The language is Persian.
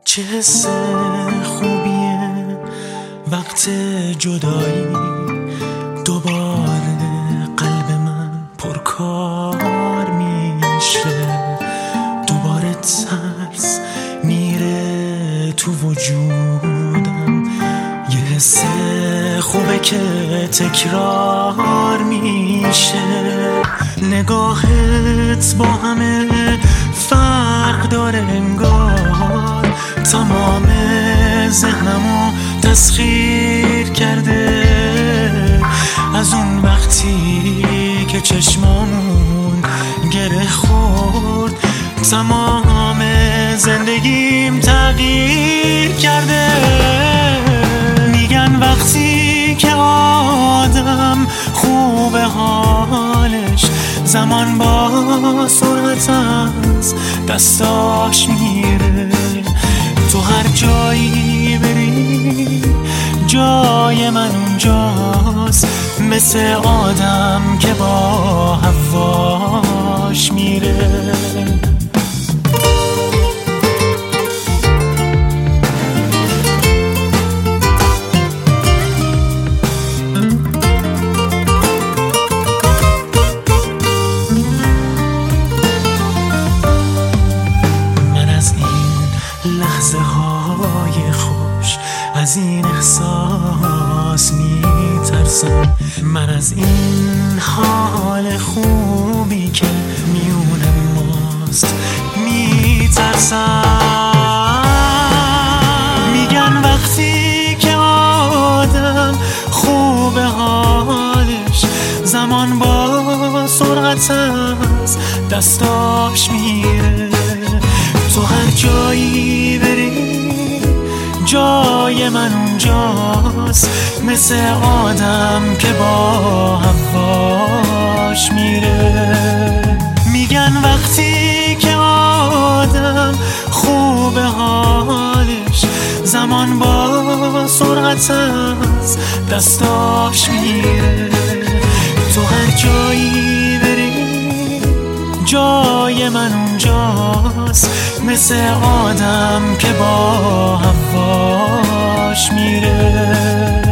چه حس خوبیه وقت جدایی، دوباره قلب من پرکار میشه، دوباره ترس میره تو وجودم. یه حس خوبه که تکرار میشه، نگاهت با همه فرق داره انگار، تمام ذهنمو تسخیر کرده از اون وقتی که چشمامون گره خورد، تمام زندگیم تغییر کرده. میگن وقتی که آدم خوبه حالش، زمان با سرعت از دستاش میره. تو هر جایی بری جای من اونجاست، مثل آدم که با هواش میره. لحظه های خوش از این احساس میترسم، من از این حال خوبی که میون ماست میترسم. میگن وقتی که آدم خوبه حالش، زمان با سرعت از دستاش میره. تو هر جایی بری جای من اونجاست، مثل آدم که با هواش میره. میگن وقتی که آدم خوبه حالش، زمان با سرعت از دستاش میره. تو هر جایی بری جای من اونجاست، مثل آدم که با هواش میره.